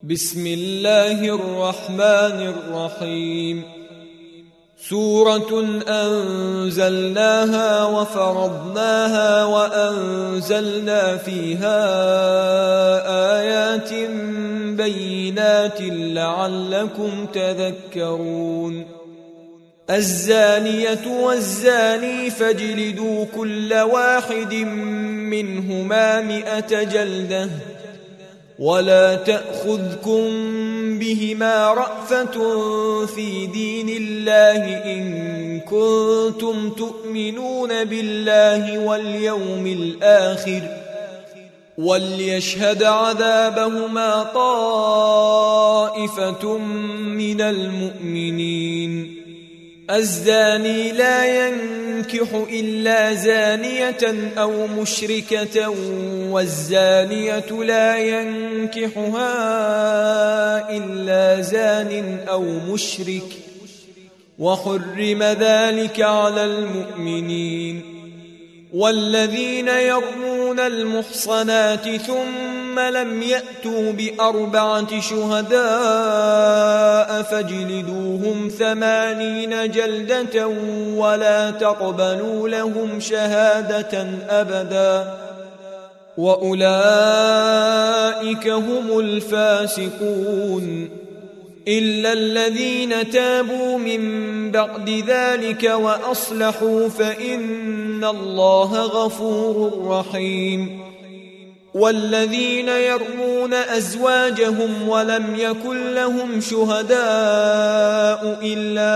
بسم الله الرحمن الرحيم. سورة أنزلناها وفرضناها وأنزلنا فيها آيات بينات لعلكم تذكرون. الزانية والزاني فاجلدوا كل واحد منهما 100 جلدة ولا تأخذكم بهما رأفة في دين الله إن كنتم تؤمنون بالله واليوم الآخر وليشهد عذابهما طائفة من المؤمنين. الزاني لا ينكح إلا زانية أو مشركة والزانية لا ينكحها إلا زان أو مشرك وحرم ذلك على المؤمنين. والذين يرمون المحصنات ثم لم يأتوا ب4 شهداء فاجلدوهم 80 جلدة ولا تقبلوا لهم شهادة أبدا وأولئك هم الفاسقون. إلا الذين تابوا من بعد ذلك وأصلحوا فإن الله غفور رحيم. والذين يرمون أزواجهم ولم يكن لهم شهداء إلا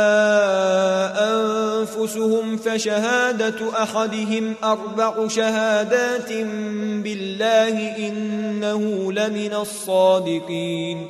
أنفسهم فشهادة أحدهم 4 شهادات بالله إنه لمن الصادقين.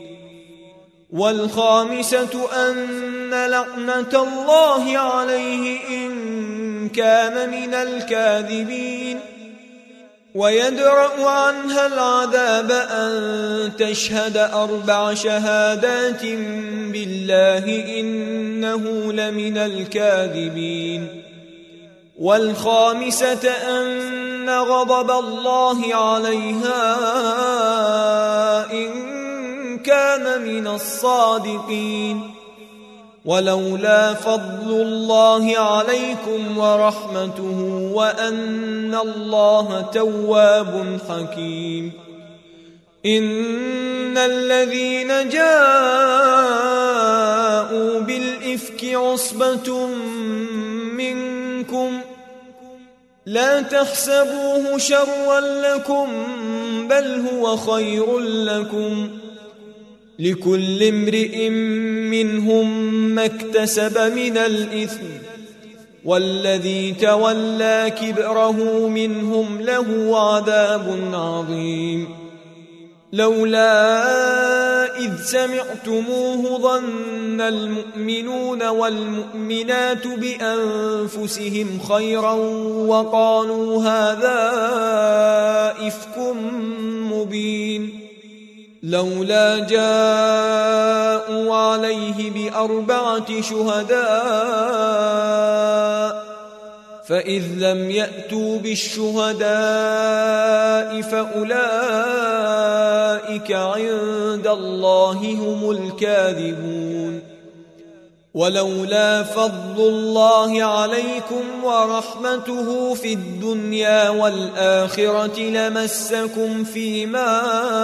والخامسة أن لعنة الله عليه إن كان من الكاذبين. ويدرأ عنها العذاب أن تشهد 4 شهادات بالله إنه لمن الكاذبين. والخامسة أن غضب الله عليها إن كان من الصادقين. ولولا فضل الله عليكم ورحمته وأن الله تواب حكيم. إن الذين جاءوا بالإفك عصبة منكم لا تحسبوه شرا لكم بل هو خير لكم لكل امرئ منهم ما اكتسب من الإثم والذي تولى كبره منهم له عذاب عظيم. لولا إذ سمعتموه ظن المؤمنون والمؤمنات بأنفسهم خيرا وقالوا هذا إفك مبين. لولا جاءوا عليه ب4 شهداء فإذ لم يأتوا بالشهداء فأولئك عند الله هم الكاذبون. ولولا فضل الله عليكم ورحمته في الدنيا والآخرة لمسكم فيما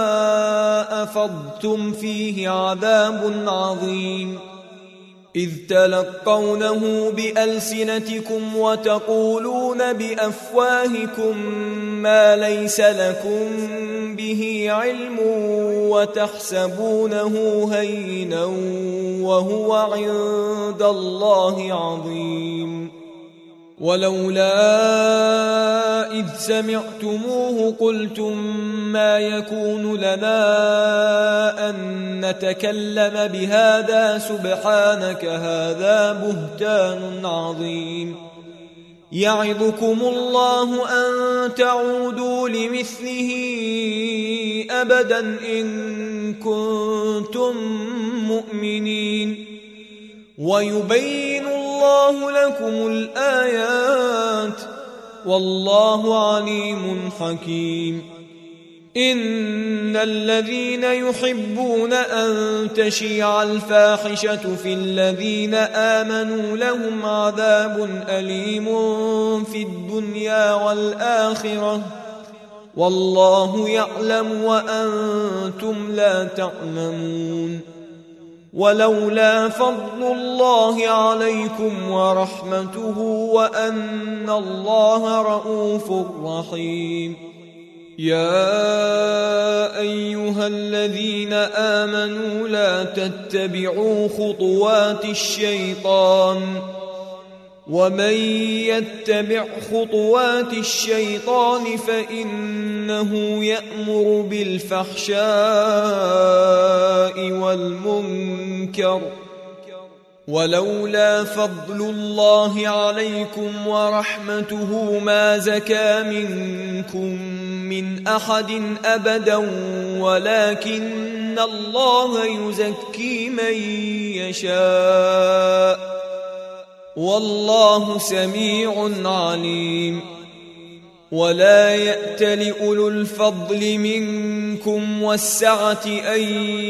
أفضتم فيه عذاب عظيم. إذ تلقونه بألسنتكم وتقولون بأفواهكم ما ليس لكم به علم وتحسبونه هينا وهو عند الله عظيم. ولولا إذ سمعتموه قلتم ما يكون لنا أن نتكلم بهذا سبحانك هذا بهتان عظيم. يعظكم الله أن تعودوا لمثله أبدا إن كنتم مؤمنين ويبين الله لكم الآيات والله عليم حكيم. إن الذين يحبون أن تشيع الفاحشة في الذين آمنوا لهم عذاب أليم في الدنيا والآخرة والله يعلم وأنتم لا تعلمون. ولولا فضل الله عليكم ورحمته وأن الله رؤوف رحيم. يا أيها الذين آمنوا لا تتبعوا خطوات الشيطان ومن يتبع خطوات الشيطان فإنه يأمر بالفحشاء والمنكر ولولا فضل الله عليكم ورحمته ما زكى منكم من أحد أبدا ولكن الله يزكي من يشاء والله سميع عليم. ولا يأتل أولو الفضل منكم والسعة أن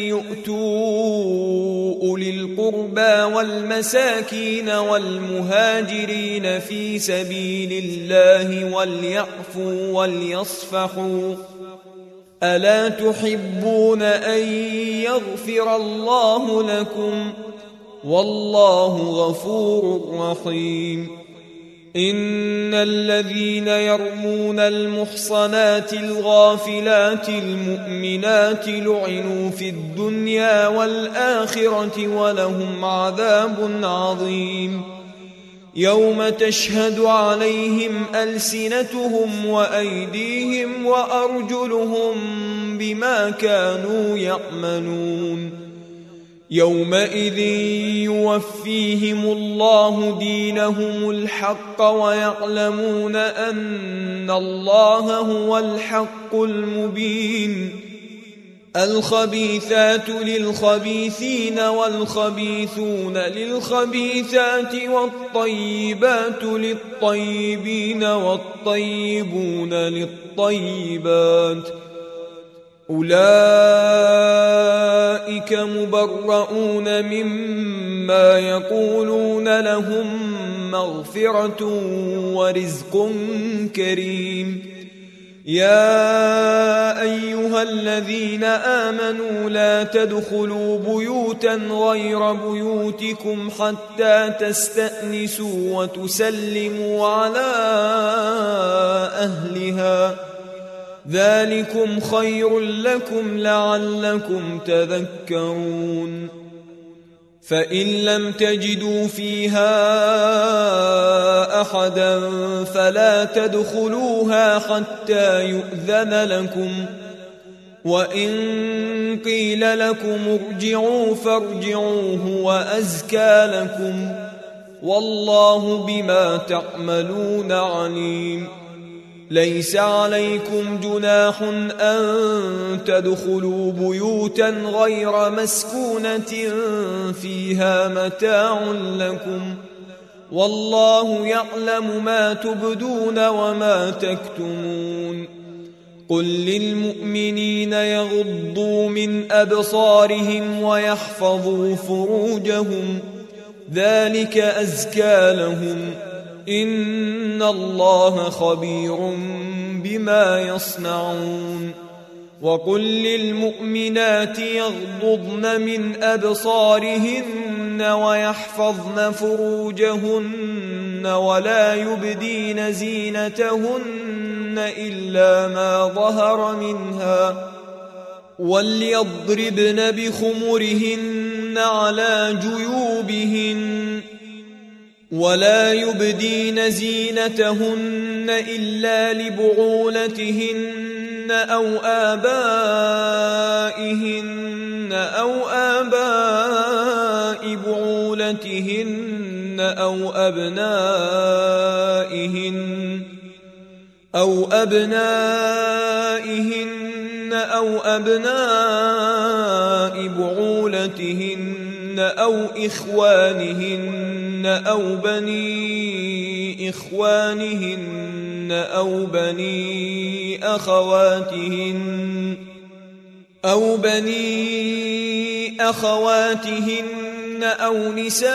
يؤتوا أولي القربى والمساكين والمهاجرين في سبيل الله وليعفوا وليصفحوا ألا تحبون أن يغفر الله لكم والله غفور رحيم. إن الذين يرمون المحصنات الغافلات المؤمنات لعنوا في الدنيا والآخرة ولهم عذاب عظيم. يوم تشهد عليهم ألسنتهم وأيديهم وأرجلهم بما كانوا يعملون. يومئذ يوفيهم الله دينهم الحق ويعلمون أن الله هو الحق المبين. الخبيثات للخبيثين والخبيثون للخبيثات والطيبات للطيبين والطيبون للطيبات أولئك مبرؤون مما يقولون لهم مغفرة ورزق كريم. يا أيها الذين آمنوا لا تدخلوا بيوتا غير بيوتكم حتى تستأنسوا وتسلموا على أهلها ذلكم خير لكم لعلكم تذكرون. فإن لم تجدوا فيها أحدا فلا تدخلوها حتى يؤذن لكم وإن قيل لكم ارجعوا فارجعوا هو أزكى لكم والله بما تعملون عليم. ليس عليكم جناح أن تدخلوا بيوتا غير مسكونة فيها متاع لكم والله يعلم ما تبدون وما تكتمون. قل للمؤمنين يغضوا من أبصارهم ويحفظوا فروجهم ذلك أزكى لهم إن الله خبير بما يصنعون. وقل للمؤمنات يغضضن من أبصارهن ويحفظن فروجهن ولا يبدين زينتهن إلا ما ظهر منها وليضربن بخمرهن على جيوبهن ولا يبدين زينتهن إلا لبعولتهن أو آبائهن أو آباء بعولتهن أو أبنائهن أو بعولتهن أو إخوانهن أو بني إخوانهن أو بني أخواتهن أو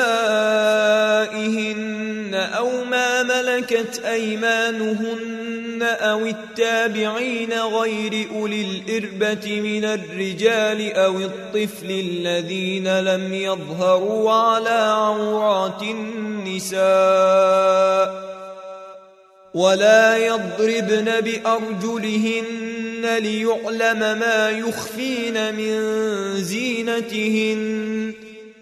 نسائهن أو ما ملكت أيمانهن أو التابعين غير أولي الإربة من الرجال أو الطفل الذين لم يظهروا على عورات النساء ولا يضربن بأرجلهن ليعلم ما يخفين من زينتهن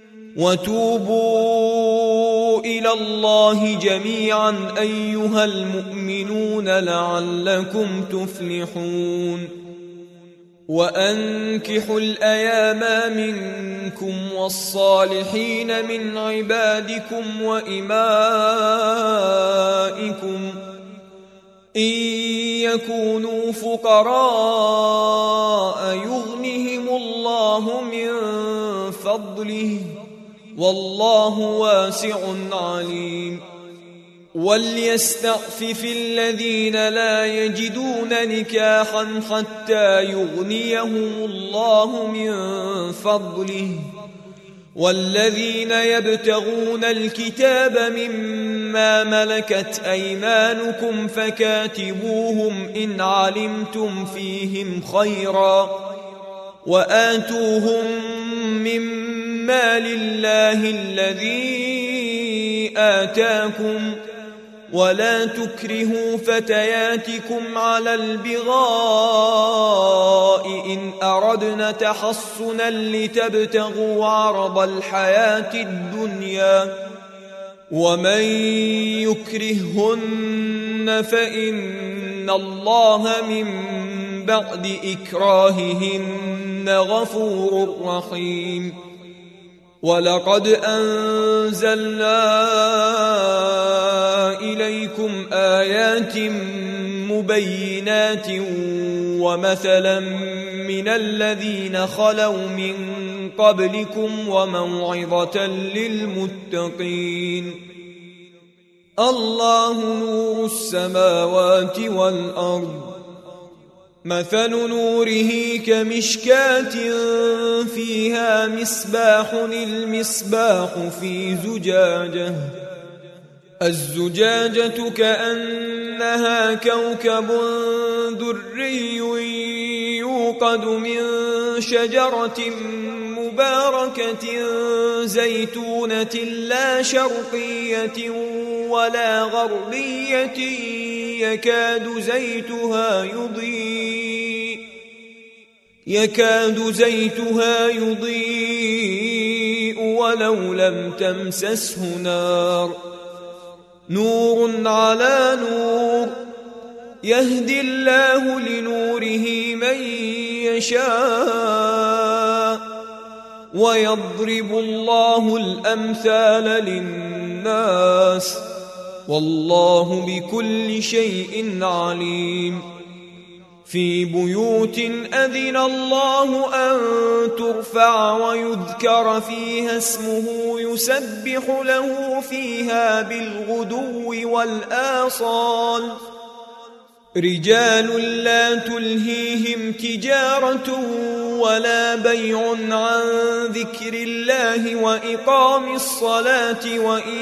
وتوبوا إلى الله جميعا أيها المؤمنون لعلكم تفلحون وأنكحوا الأيام منكم والصالحين من عبادكم وإمائكم إن يكونوا فقراء يغنهم الله من فضله والله واسع عليم وليستعفف الذين لا يجدون نكاحا حتى يغنيهم الله من فضله والذين يبتغون الكتاب مما ملكت أيمانكم فكاتبوهم إن علمتم فيهم خيرا وآتوهم مما لله الذي آتاكم ولا تكرهوا فتياتكم على البغاء إن أردنا تحصنا لتبتغوا عرض الحياة الدنيا ومن يكرههن فإن الله من بعد إكراههن غفور رحيم ولقد أنزلنا إليكم آيات مبينات ومثلا من الذين خلوا من قبلكم وموعظة للمتقين الله نور السماوات والأرض مثل نوره كمشكاة فيها مصباح المصباح في زجاجة الزجاجة كأنها كوكب دري يوقد من شجرة مباركة زيتونة لا شرقية ولا غربية يكاد زيتها يضيء ولو لم تمسسه نار نور على نور يهدي الله لنوره من يشاء ويضرب الله الأمثال للناس والله بكل شيء عليم في بيوت أذن الله أن ترفع ويذكر فيها اسمه يسبح له فيها بالغدو والآصال رجال لا تلهيهم تجارة ولا بيع عن ذكر الله وإقام الصلاة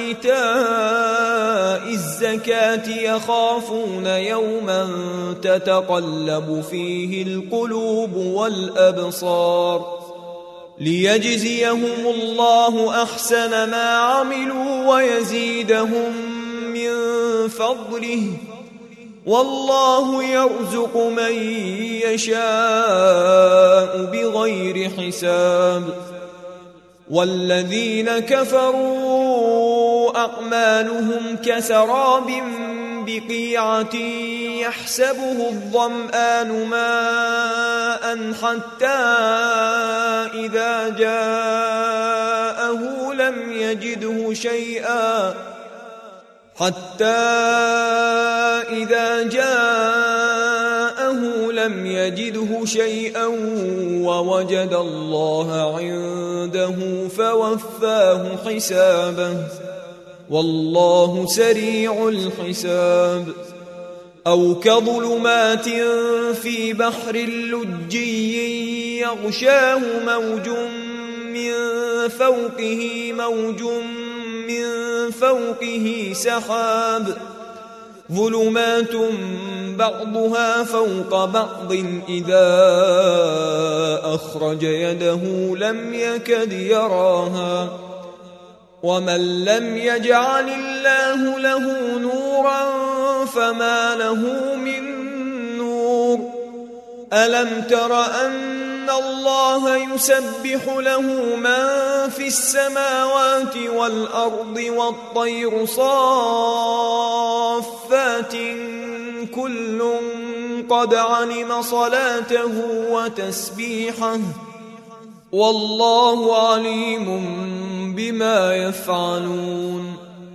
وإيتاء الزكاة يخافون يوما تتقلب فيه القلوب والأبصار ليجزيهم الله أحسن ما عملوا ويزيدهم من فضله والله يرزق من يشاء بغير حساب والذين كفروا أعمالهم كسراب بقيعة يحسبه الظمآن ماء حتى إذا جاءه لم يجده شيئا ووجد الله عنده فوفاه حسابه والله سريع الحساب أو كظلمات في بحر لجي يغشاه موج من فوقه سحاب ظلمات بعضها فوق بعض إذا أخرج يده لم يكد يراها ومن لم يجعل الله له نورا فما له من نور ألم تر أن الله يسبح له من في السماوات والأرض والطير صافات كل قد علم صلاته وتسبيحه والله عليم بما يفعلون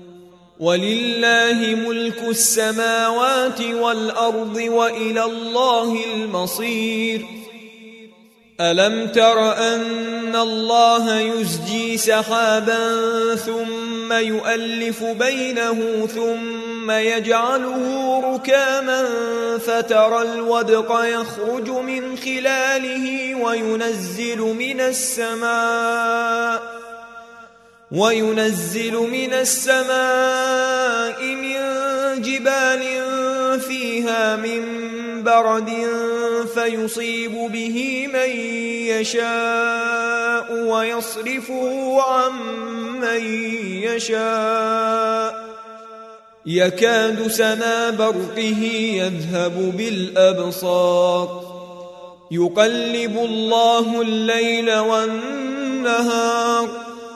ولله ملك السماوات والأرض وإلى الله المصير ألم تر أن الله يزجي سحابا ثم يؤلف بينه ثم يجعله ركاما فترى الودق يخرج من خلاله وينزل من السماء من جبال فيها من برد فيصيب به من يشاء ويصرفه عن من يشاء يكاد سنا برقه يذهب بالأبصار يقلب الله الليل والنهار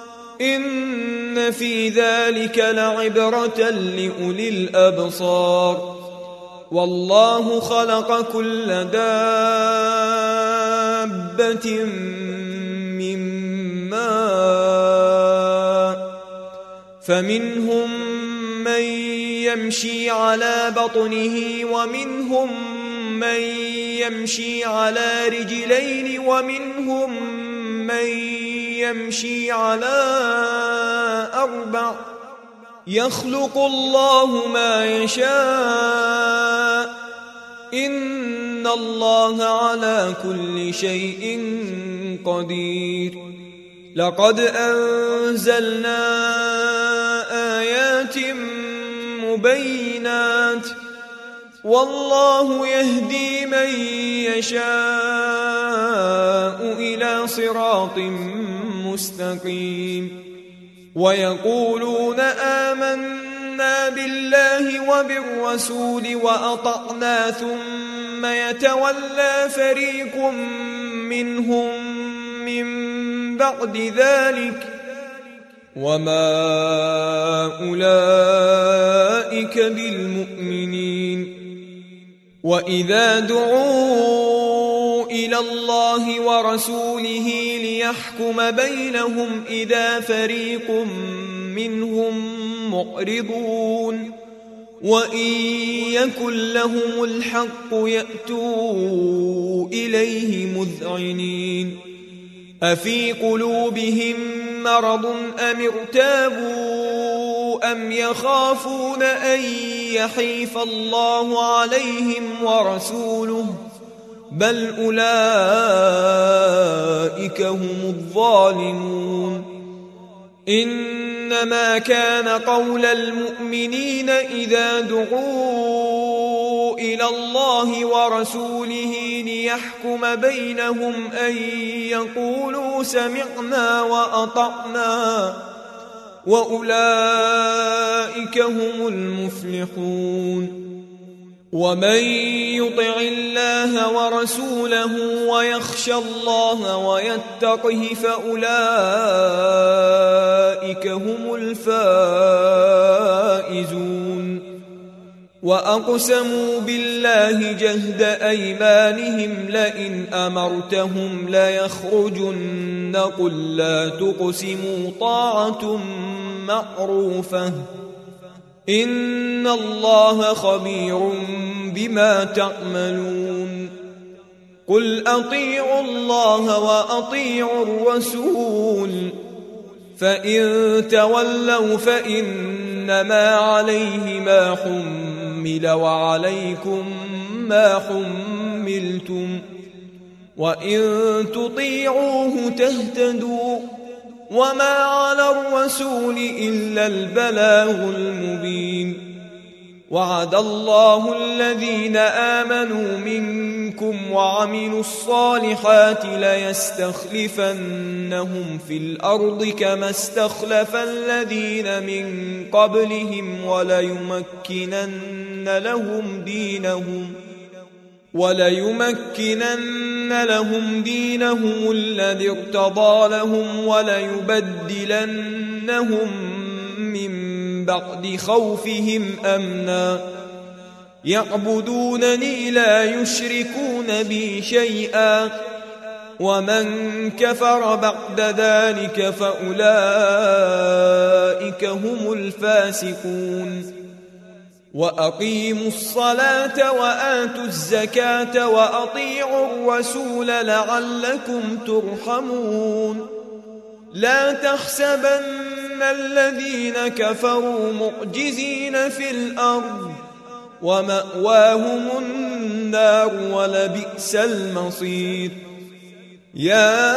إن في ذلك لعبرة لأولي الأبصار والله خلق كل دابة من ماء فمنهم من يمشي على بطنه ومنهم من يمشي على رجلين ومنهم من يمشي على أربع يخلق الله ما يشاء إن الله على كل شيء قدير لقد أنزلنا آيات مبينات والله يهدي من يشاء إلى صراط مستقيم ويقولون آمنا بالله وبالرسول وأطعنا ثم يتولى فريق منهم من بعد ذلك وما أولئك بالمؤمنين وإذا دعوا إلى الله ورسوله ليحكم بينهم إذا فريق منهم معرضون وإن يكن لهم الحق يأتوا إليه مذعنين أفي قلوبهم مرض أم ارتابوا أم يخافون أن يحيف الله عليهم ورسوله بل أولئك هم الظالمون إنما كان قول المؤمنين إذا دعوا إلى الله ورسوله ليحكم بينهم أن يقولوا سمعنا وأطعنا وأولئك هم المفلحون ومن يطع الله ورسوله ويخشى الله ويتقه فأولئك هم الفائزون وأقسموا بالله جهد أيمانهم لئن أمرتهم ليخرجن قل لا تقسموا طاعة معروفة إن الله خبير بما تعملون قل أطيعوا الله وأطيعوا الرسول فإن تولوا فإنما عليه ما حمل يحمل وعليكم ما حملتم وإن تطيعوه تهتدوا وما على الرسول إلا البلاغ المبين وعد الله الذين آمنوا منكم وعملوا الصالحات ليستخلفنهم في الأرض كما استخلف الذين من قبلهم وليمكنن لهم دينهم الذي ارتضى لهم وليبدلنهم من بعد خوفهم أمنا يعبدونني لا يشركون بي شيئا ومن كفر بعد ذلك فأولئك هم الفاسقون وأقيموا الصلاة وآتوا الزكاة وأطيعوا الرسول لعلكم ترحمون لا تحسبن الذين كفروا معجزين في الأرض ومأواهم النار ولبئس المصير يا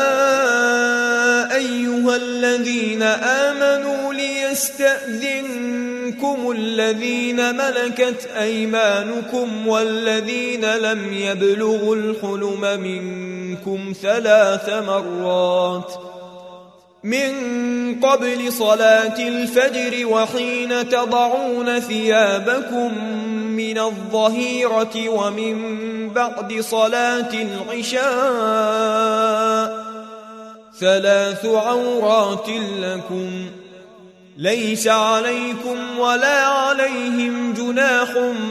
أيها الذين آمنوا ليستأذنكم الذين ملكت أيمانكم والذين لم يبلغوا الحلم منكم 3 مرات من قبل صلاة الفجر وحين تضعون ثيابكم من الظهيرة ومن بعد صلاة العشاء 3 عورات لكم ليس عليكم ولا عليهم جناح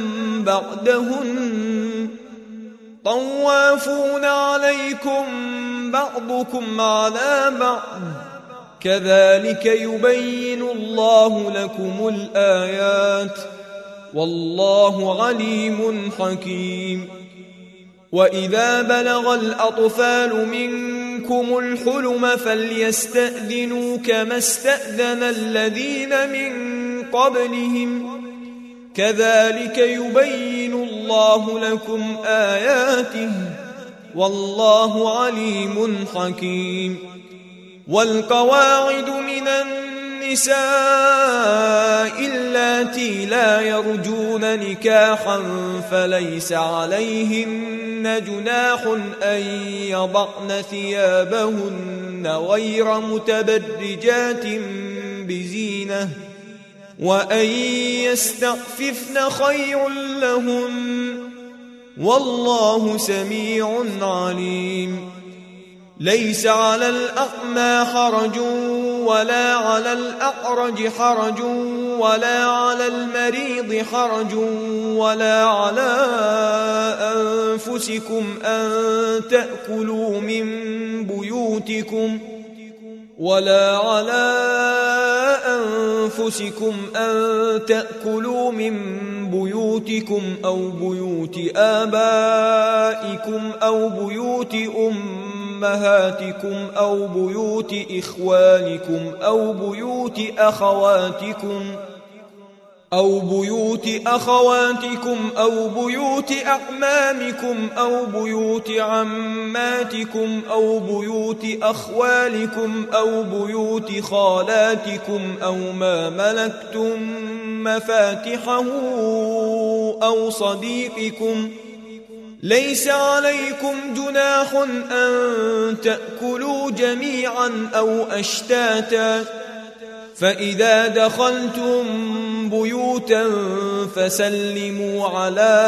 بعدهن طوافون عليكم بعضكم على بعض كذلك يبين الله لكم الآيات والله عليم حكيم وإذا بلغ الأطفال منكم الحلم فليستأذنوا كما استأذن الذين من قبلهم كذلك يبين الله لكم آياته والله عليم حكيم والقواعد من النساء اللاتي لا يرجون نكاحا فليس عليهن جناح أن يضعن ثيابهن غير متبرجات بزينة وأن يستعففن خير لهن والله سميع عليم ليس على الأعمى حرج ولا على الأعرج حرج ولا على المريض حرج ولا على أنفسكم أن تأكلوا من بيوتكم أو بيوت آبائكم أو بيوت أمهاتكم أو بيوت إخوانكم أو بيوت أخواتكم أو بيوت أعمامكم أو بيوت عماتكم أو بيوت أخوالكم أو بيوت خالاتكم أو ما ملكتم مفاتحه أو صديقكم ليس عليكم جناح أن تأكلوا جميعا أو أشتاتا فإذا دخلتم بيوتا فسلموا على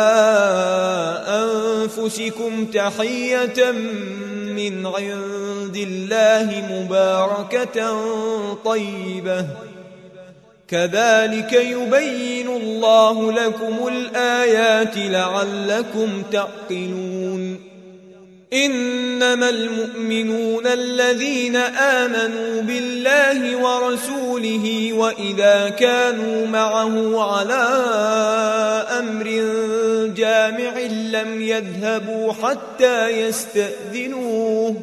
أنفسكم تحية من عند الله مباركة طيبة كذلك يبين الله لكم الآيات لعلكم تعقلون إنما المؤمنون الذين آمنوا بالله ورسوله وإذا كانوا معه على أمر جامع لم يذهبوا حتى يستأذنوه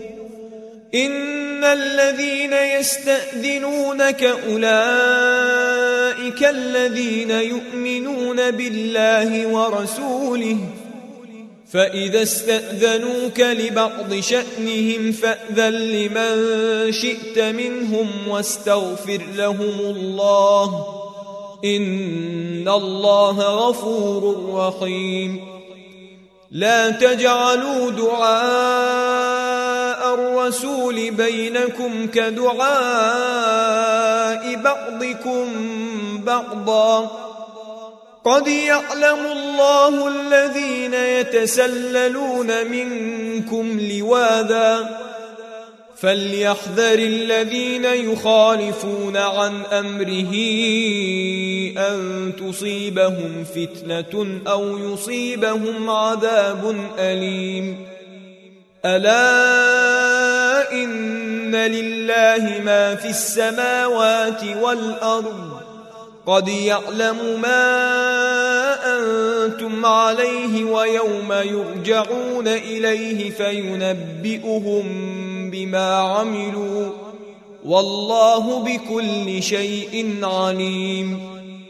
إن الذين يستأذنونك أولئك أولئك الذين يؤمنون بالله ورسوله فإذا استأذنوك لبعض شأنهم فأذن لمن شئت منهم واستغفر لهم الله إن الله غفور رحيم لا تجعلوا دعاء الرسول بينكم كدعاء بعضكم بعضا قد يعلم الله الذين يتسللون منكم لواذا فليحذر الذين يخالفون عن أمره أن تصيبهم فتنة أو يصيبهم عذاب أليم ألا إن لله ما في السماوات والأرض قد يعلم ما أنتم عليه ويوم يرجعون إليه فينبئهم بما عملوا والله بكل شيء عليم